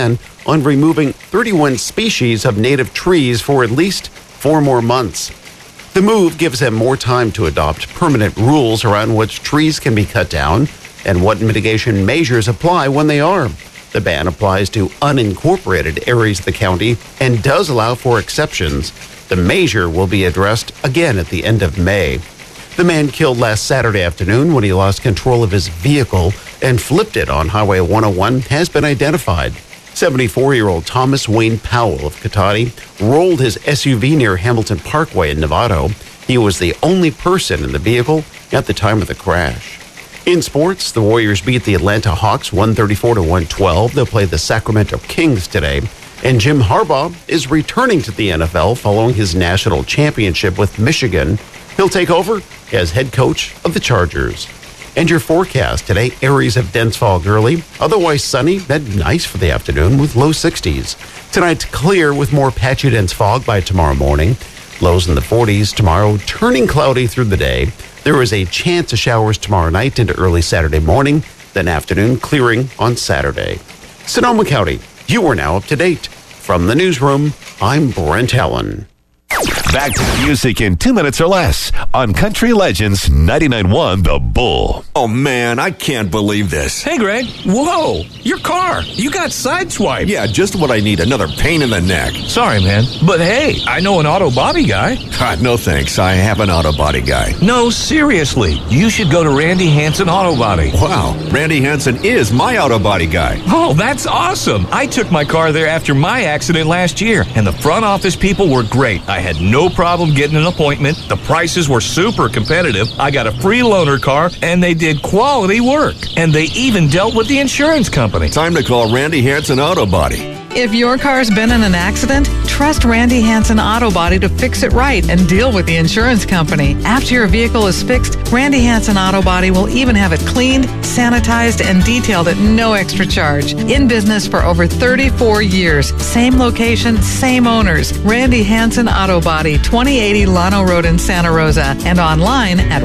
on removing 31 species of native trees for at least 4 more months. The move gives them more time to adopt permanent rules around which trees can be cut down and what mitigation measures apply when they are. The ban applies to unincorporated areas of the county and does allow for exceptions. The measure will be addressed again at the end of May. The man killed last Saturday afternoon when he lost control of his vehicle and flipped it on Highway 101 has been identified. 74-year-old Thomas Wayne Powell of Cotati rolled his SUV near Hamilton Parkway in Novato. He was the only person in the vehicle at the time of the crash. In sports, the Warriors beat the Atlanta Hawks 134-112. They'll play the Sacramento Kings today. And Jim Harbaugh is returning to the NFL following his national championship with Michigan. He'll take over as head coach of the Chargers. And your forecast today, areas of dense fog early, otherwise sunny, then nice for the afternoon with low 60s. Tonight, clear with more patchy dense fog by tomorrow morning. Lows in the 40s tomorrow, turning cloudy through the day. There is a chance of showers tomorrow night into early Saturday morning, then afternoon clearing on Saturday. Sonoma County, you are now up to date. From the newsroom, I'm Brent Allen. Back to the music in 2 minutes or less on Country Legends 99.1 The Bull. Oh, man, I can't believe this. Hey, Greg. Whoa, your car. You got sideswiped. Yeah, just what I need, another pain in the neck. Sorry, man. But hey, I know an auto body guy. God, no thanks. I have an auto body guy. No, seriously. You should go to Randy Hansen Auto Body. Wow, Randy Hansen is my auto body guy. Oh, that's awesome. I took my car there after my accident last year, and the front office people were great. I had no problem getting an appointment. The prices were super competitive. I got a free loaner car, and they did quality work. And they even dealt with the insurance company. Time to call Randy Hansen Auto Body. If your car's been in an accident, trust Randy Hansen Auto Body to fix it right and deal with the insurance company. After your vehicle is fixed, Randy Hansen Auto Body will even have it cleaned, sanitized, and detailed at no extra charge. In business for over 34 years. Same location, same owners. Randy Hansen Auto Body, 2080 Llano Road in Santa Rosa, and online at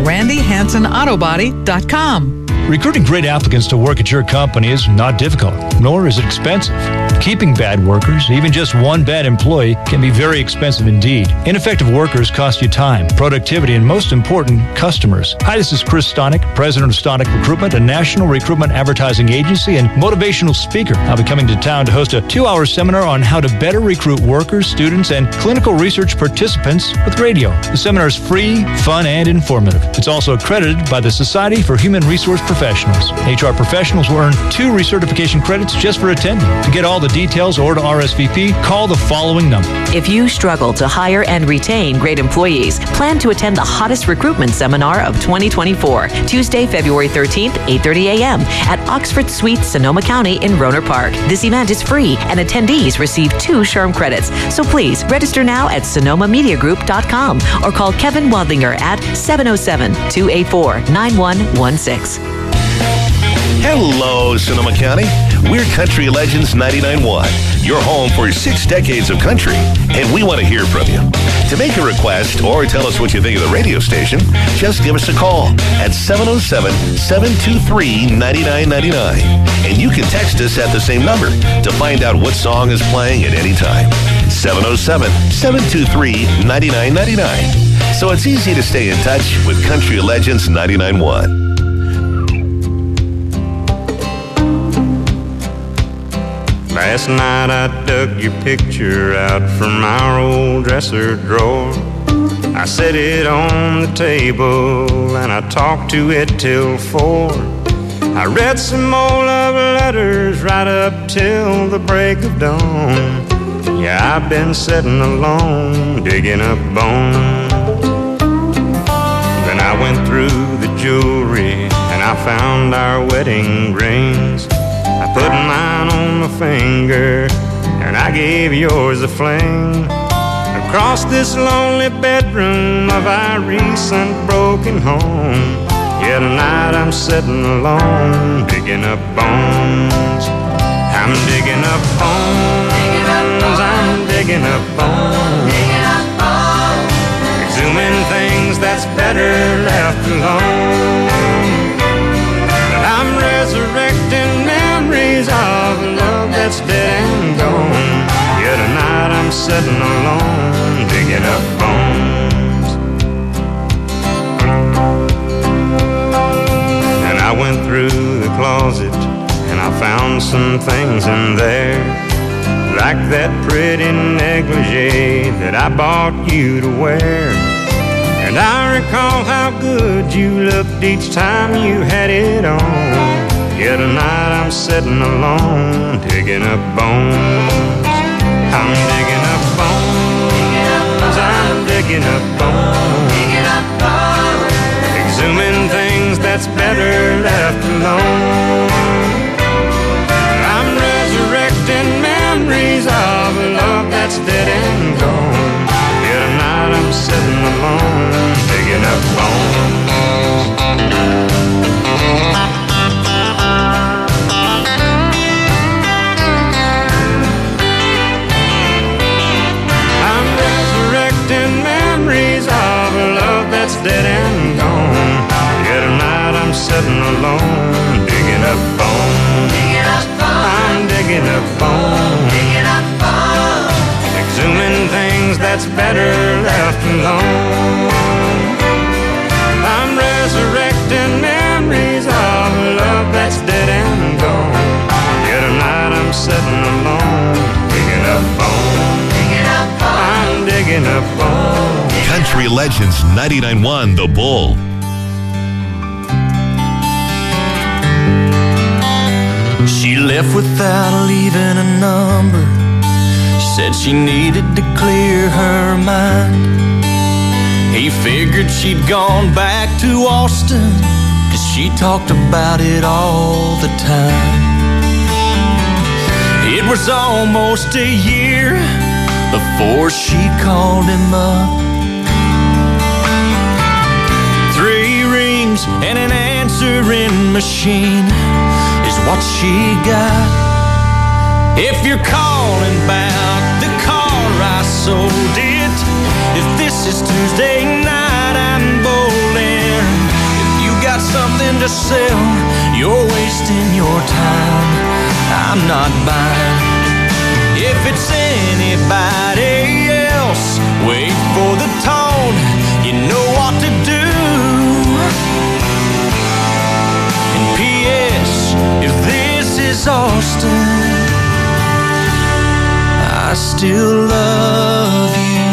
randyhansenautobody.com. Recruiting great applicants to work at your company is not difficult, nor is it expensive. Keeping bad workers, even just one bad employee, can be very expensive indeed. Ineffective workers cost you time, productivity, and most important, customers. Hi, this is Chris Stonick, president of Stonick Recruitment, a national recruitment advertising agency and motivational speaker. I'll be coming to town to host a 2-hour seminar on how to better recruit workers, students, and clinical research participants with radio. The seminar is free, fun, and informative. It's also accredited by the Society for Human Resource Professionals. HR professionals will earn 2 recertification credits just for attending. To get all the details or to RSVP, call the following number. If you struggle to hire and retain great employees, plan to attend the hottest recruitment seminar of 2024, Tuesday, February 13th, 8:30 a.m. at Oxford Suites, Sonoma County in Rohnert Park. This event is free and attendees receive 2 SHRM credits. So please register now at sonomamediagroup.com or call Kevin Wadlinger at 707-284-9116. Hello, Sonoma County. We're Country Legends 99.1, your home for 6 decades of country, and we want to hear from you. To make a request or tell us what you think of the radio station, just give us a call at 707-723-9999. And you can text us at the same number to find out what song is playing at any time. 707-723-9999. So it's easy to stay in touch with Country Legends 99.1. Last night I dug your picture out from our old dresser drawer. I set it on the table and I talked to it till 4. I read some old love letters right up till the break of dawn. Yeah, I've been sitting alone, digging up bones. Then I went through the jewelry and I found our wedding rings. I put mine on my finger and I gave yours a fling. Across this lonely bedroom of our recent broken home. Yeah, tonight I'm sitting alone, digging up bones. I'm digging up bones, I'm digging up bones. Exhuming things that's better left alone. But I'm resurrecting memories of love that's dead and gone. Yet tonight I'm sitting alone, digging up bones. And I went through the closet and I found some things in there, like that pretty negligee that I bought you to wear. And I recall how good you looked each time you had it on. Yet tonight I'm sitting alone, digging up bones. I'm digging up bones. I'm digging up bones. Exhuming things that's better left alone. I'm resurrecting memories of a love that's dead and gone. Yet tonight I'm sitting alone, digging up bones. I'm resurrecting memories of a love that's dead and gone. Yet tonight I'm sitting alone, digging up bones. I'm digging up bones. Exhuming things that's better left alone. I'm resurrecting memories of a love that's dead and gone. Yet tonight I'm sitting alone, digging up bones. I'm digging up bones. Country Legends 99.1 The Bull. She left without leaving a number. She said she needed to clear her mind. He figured she'd gone back to Austin, 'cause she talked about it all the time. It was almost a year before she called him up. 3 rings and an answering machine is what she got. If you're calling about the car I sold it, if this is Tuesday night I'm bowling. If you got something to sell, you're wasting your time, I'm not buying. If it's anybody else, wait for the tone, you know what to do. And P.S. if this is Austin, I still love you.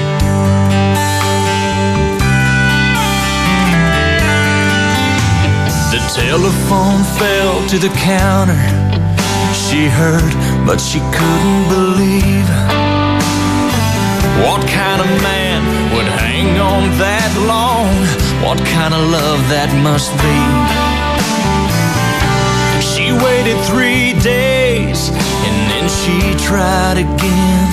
The telephone fell to the counter. She heard, but she couldn't believe. What kind of man would hang on that long? What kind of love that must be? She waited 3 days and then she tried again.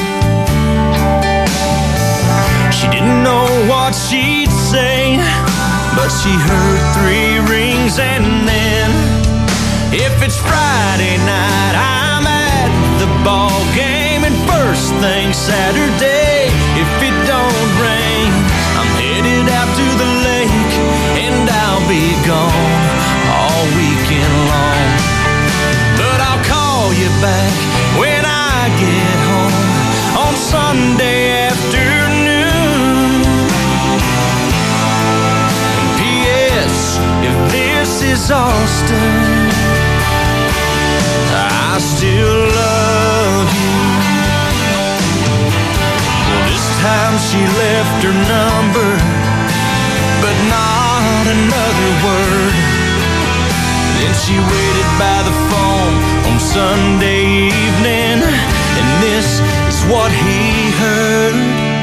She didn't know what she'd say, but she heard 3 rings and then, if it's Friday night, I'm at the ball game, and first thing Saturday, if it don't rain, I'm headed out to the lake, and I'll be gone all weekend long. But I'll call you back when I get home on Sunday afternoon. And P.S. if this is Austin, I still love you. Well, this time she left her number, but not another word. Then she waited by the phone on Sunday evening, and this is what he heard.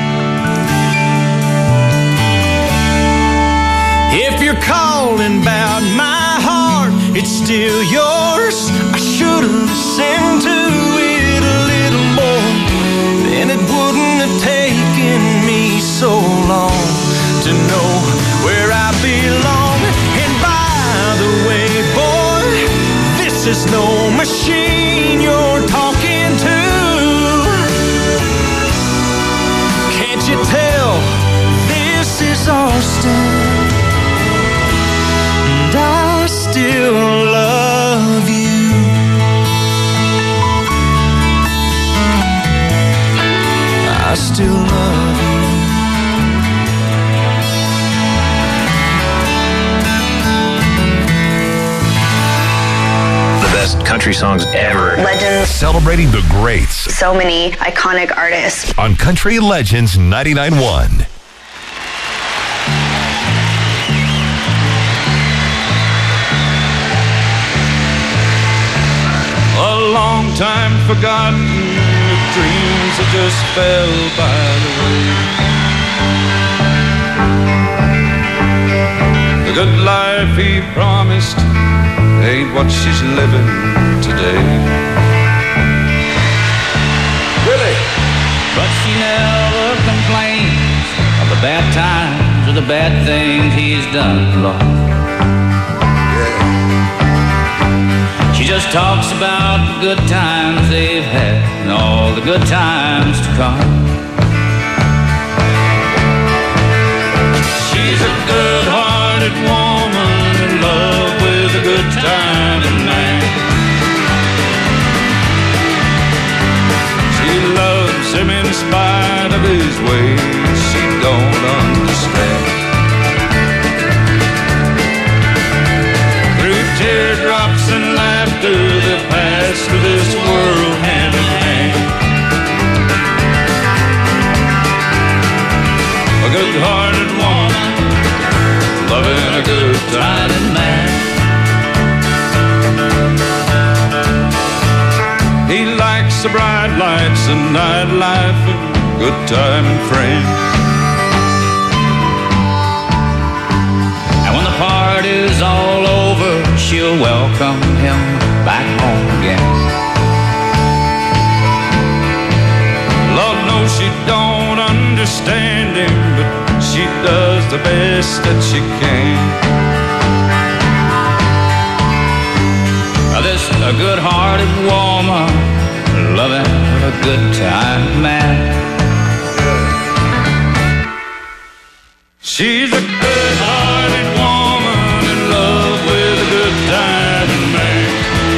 If you're calling about my heart, it's still yours. I should have listened to it a little more, then it wouldn't have taken me so long to know where I belong. And by the way, boy, this is no machine you're talking to. Can't you tell this is Austin? And I still love you. still love you. The best country songs ever. Legends. Celebrating the greats So many iconic artists. on Country Legends 99.1. A long time forgotten, with dreams that just fell by the way. The good life he promised ain't what she's living today. Really? But she never complains of the bad times or the bad things he's done, Lord. She just talks about the good times they've had and all the good times to come. She's a good-hearted woman in love with a good-timing man. She loves him in spite of his ways she don't understand. Through teardrops and laughter that pass through this world hand in hand. A good-hearted woman loving a good-timing man. He likes the bright lights and nightlife and good-timing friends. And when the party's all over, she'll welcome him back home again. Lord knows she don't understand him, but she does the best that she can. This a good-hearted woman loving a good-time man. She's a good-hearted woman in love with a good-timing man.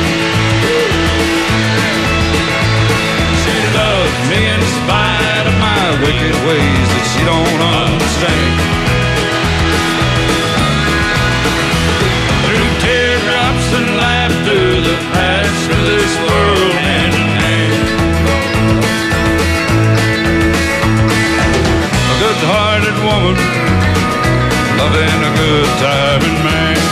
She loves me in spite of my wicked ways that she don't understand. Through teardrops and laughter that pass through this world hand in hand. A good-hearted woman loving a good-timing man.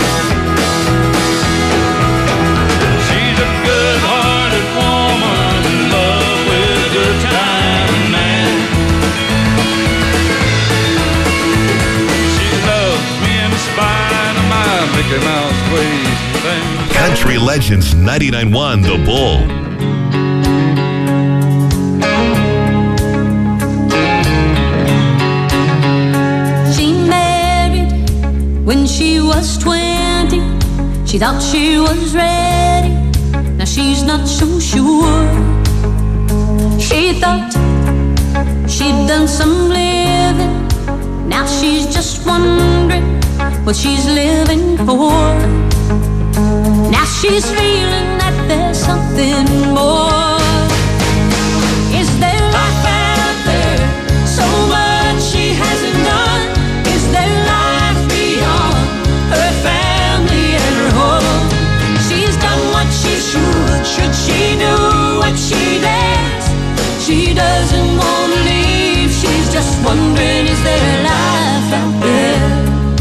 She's a good-hearted woman in love with a good-timing man. She loves me in spite of my Mickey Mouse ways and things. Country Legends 99.1 The Bull. When she was 20, she thought she was ready. Now she's not so sure. She thought she'd done some living. Now she's just wondering what she's living for. Now she's feeling that there's something more. Is there life out there? So much she hasn't done. Is there life beyond her family and her home? She's done what she should she do what she dares? She doesn't want to leave, she's just wondering, is there life out there?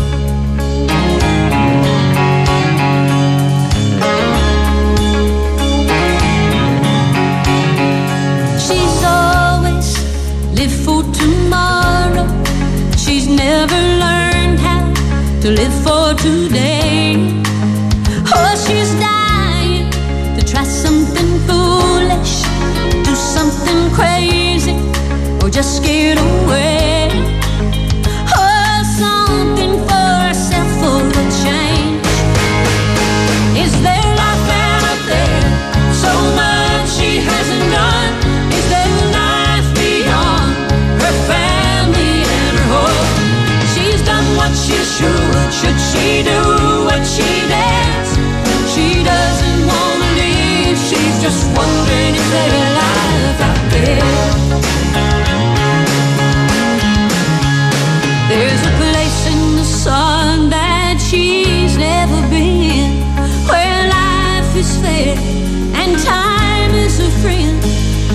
She's always lived for tomorrow. She's never learned how to live for today. Oh, she's dying to try something foolish, do something crazy, or just get away. Oh, something for herself for a change. Is there life out there? So much she hasn't done. Is there life beyond her family and her home? She's done what she should she do what she dares? She doesn't want to leave, she's just wondering, is there life out there?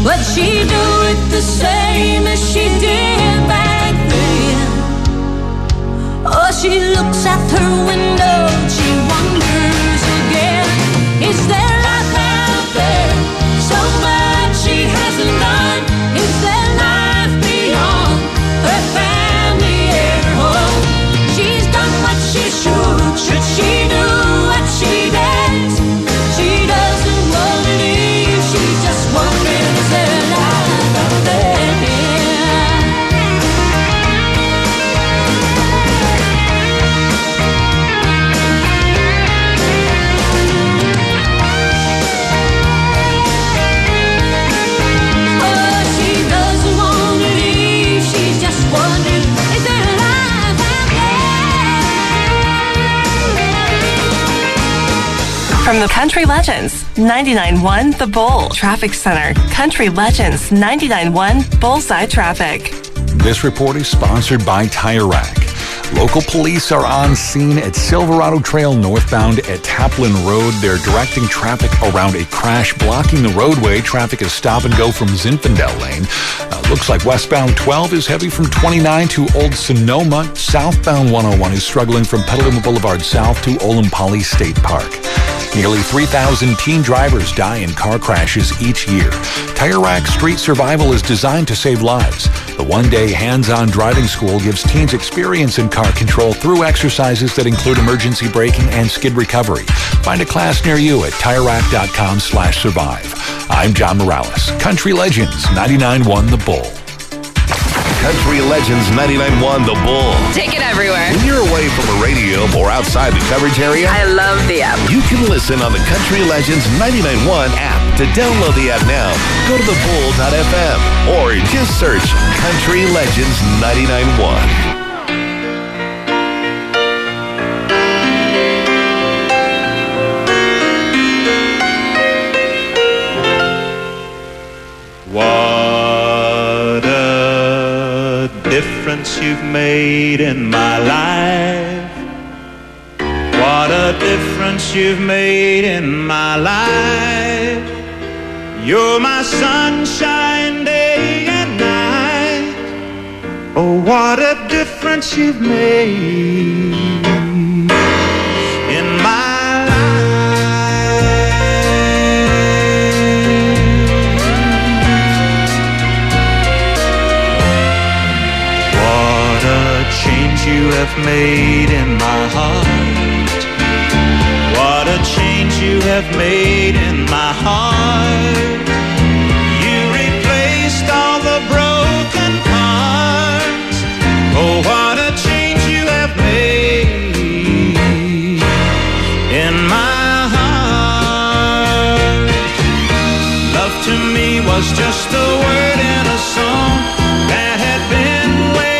Would she do it the same as she did back then? Oh, she looks out her window, she wonders again. Is there life out there? So much she hasn't done. Is there life beyond her family and her home? She's done what she should. Should she do what she does? She doesn't want to leave. She's just wondering, is there life out there? From the Country Legends 99.1 The Bull Traffic Center. Country Legends 99.1 Bullseye Traffic. This report is sponsored by Tire Rack. Local police are on scene at Silverado Trail northbound at Taplin Road. They're directing traffic around a crash blocking the roadway. Traffic is stop and go from Zinfandel Lane. Looks like westbound 12 is heavy from 29 to Old Sonoma. Southbound 101 is struggling from Petaluma Boulevard south to Olompali State Park. Nearly 3,000 teen drivers die in car crashes each year. Tire Rack Street Survival is designed to save lives. The one-day hands-on driving school gives teens experience in car control through exercises that include emergency braking and skid recovery. Find a class near you at TireRack.com/survive. I'm John Morales. Country Legends 99.1 The Bull. Country Legends 99.1 The Bull. Take it everywhere. When you're away from a radio or outside the coverage area, I love the app. You can listen on the Country Legends 99.1 app. To download the app now, go to thebull.fm or just search Country Legends 99.1. What a difference you've made in my life. What a difference you've made in my life. You're my sunshine day and night. Oh, what a difference you've made in my you have made in my heart. What a change you have made in my heart. You replaced all the broken parts. Oh, what a change you have made in my heart. Love to me was just a word in a song that had been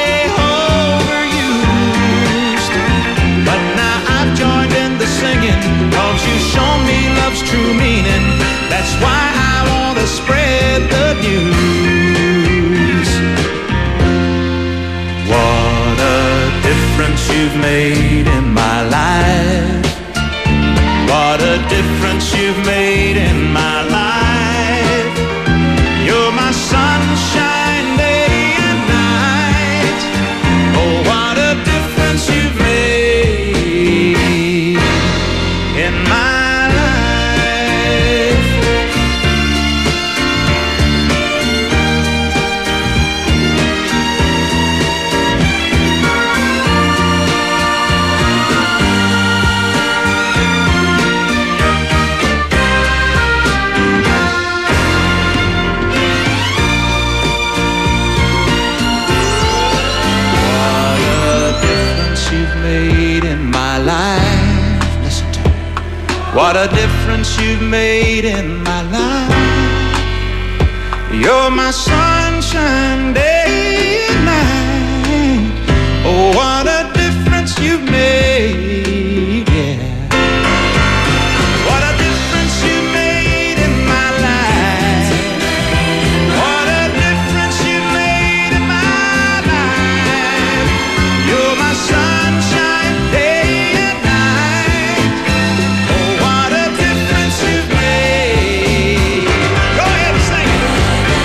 singing, 'cause you've shown me love's true meaning. That's why I want to spread the news. What a difference you've made in my life. What a difference you've made in my life. You're my sunshine day and night. Oh, what a difference you've made in my life. What a difference you've made in my life. Listen to me. What a difference you've made in my life. You're my sunshine day and night. Oh, what a difference you've made, yeah. What a difference you've made in my life. What a difference you've made in my life. You're my sunshine day and night. Oh, what a difference you've made. Go ahead and sing it.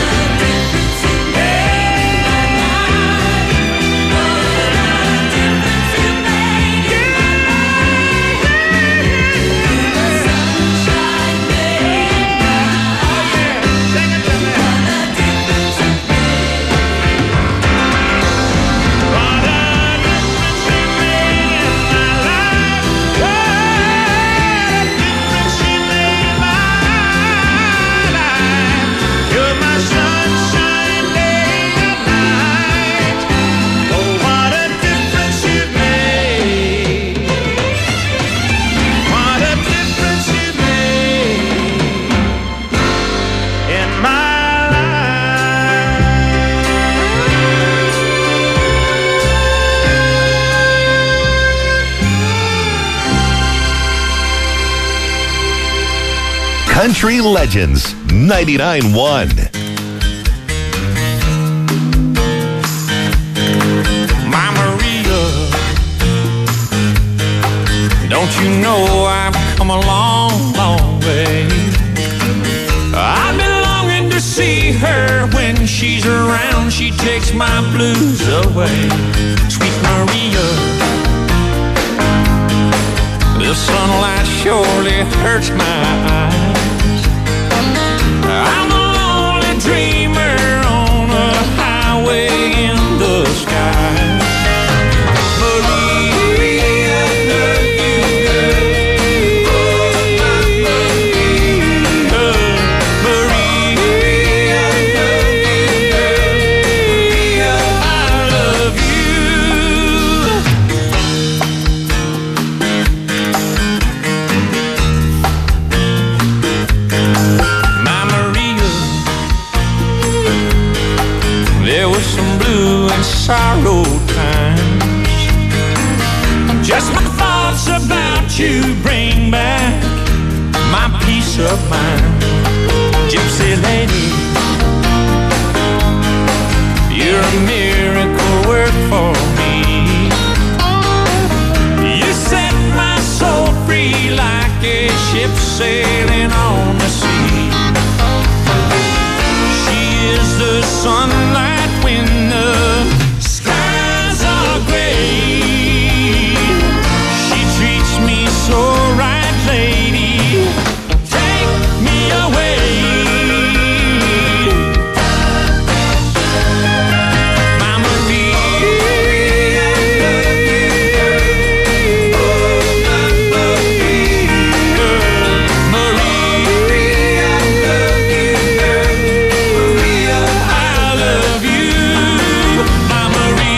Country Legends 99.1. My Maria, don't you know I've come a long, long way? I've been longing to see her. When she's around, she takes my blues away. Sweet Maria, the sunlight surely hurts my eyes. I'm a lonely dreamer on a highway in the sky. Sorrow times, just my thoughts about you bring back my peace of mind. Gypsy lady, you're a miracle work for me. You set my soul free like a ship sailing on the sea. She is the sunlight when the skies are gray. She treats me so right, lady. Take me away. My Maria, I love you. My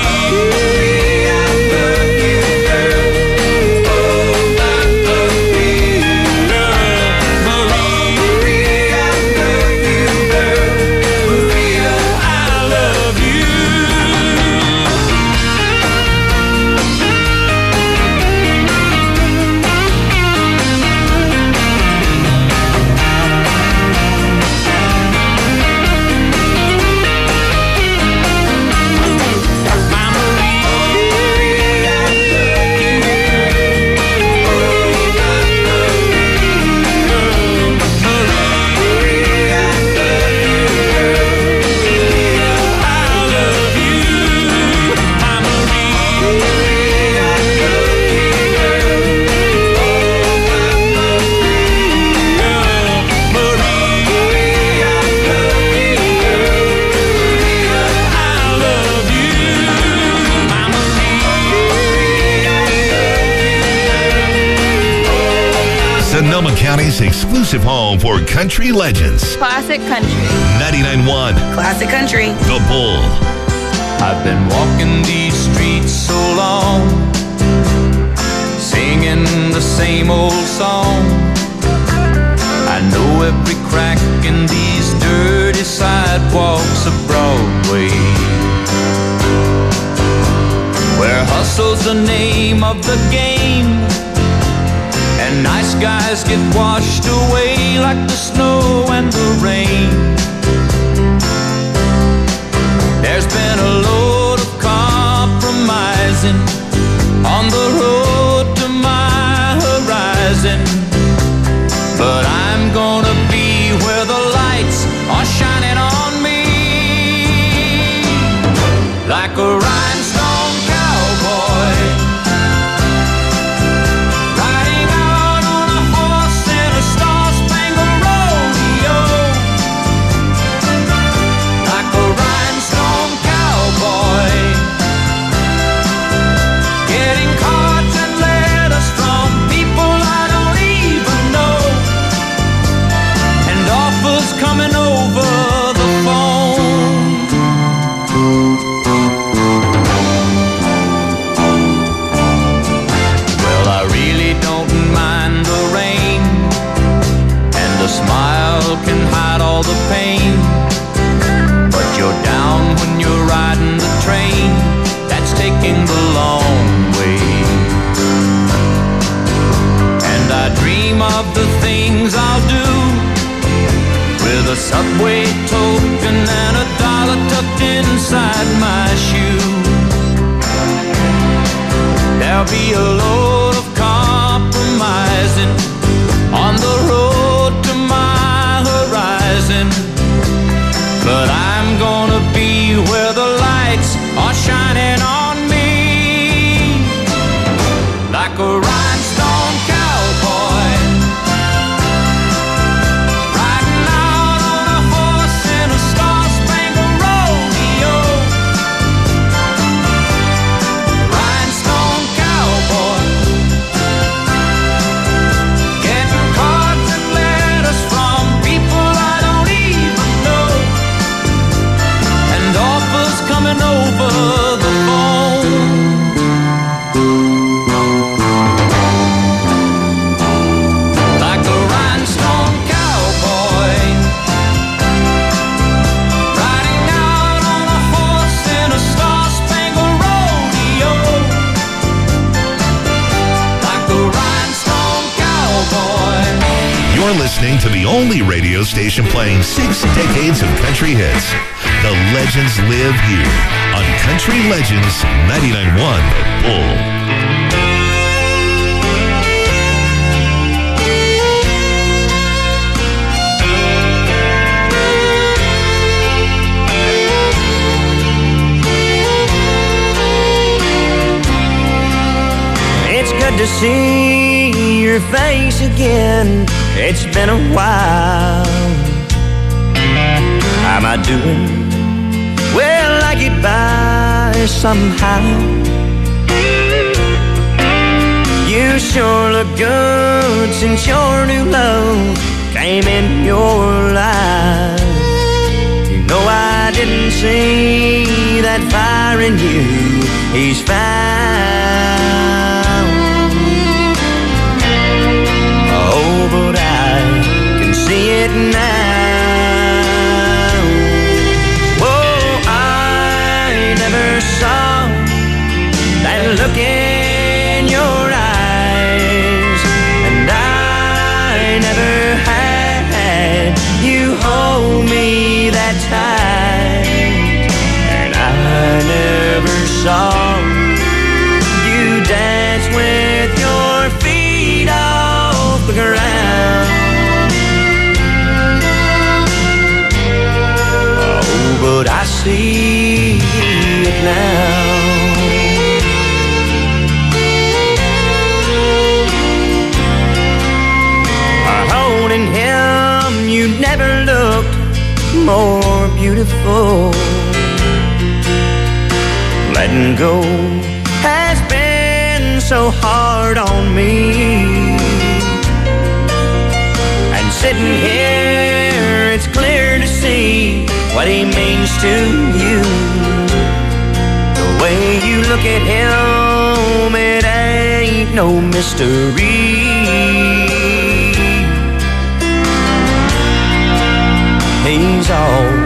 Sonoma County's exclusive home for country legends. Classic country. 99.1 Classic country. The Bull. I've been walking these streets so long, singing the same old song. I know every crack in these dirty sidewalks of Broadway, where hustle's the name of the game, and nice guys get washed away like the snow and the rain. There's been a load of compromising on the road to my horizon, but I'm gonna be where the lights are shining on me, like a rhinestone cowboy, riding out on a horse in a star-spangled rodeo. token and $1 tucked inside my shoe. There'll be a load of compromising on the road to my horizon, but I'm gonna be where the lights are shining on me, like a rhinestone cowboy, riding out on a horse in a star-spangled rodeo. Rhinestone cowboy, getting cards and letters from people I don't even know, and offers coming over the phone. Like a rhinestone cowboy, riding out on a horse in a star-spangled rodeo. Like a rhinestone cowboy. You're listening to the only radio station playing 6 decades of country hits. The legends live here on Country Legends 99.1 The Bull. It's good to see your face again. It's been a while. How am I doing? Well, I get by somehow. You sure look good since your new love came in your life. You know I didn't see that fire in you. He's found. Oh, but I can see it now. Saw that look in your eyes, and I never had you hold me that tight, and I never saw you dance with your feet off the ground. Oh, but I see it now. Holding him, you never looked more beautiful. Letting go has been so hard on me, and sitting here it's clear to see what he means to you. The way you look at him, it ain't no mystery. He's all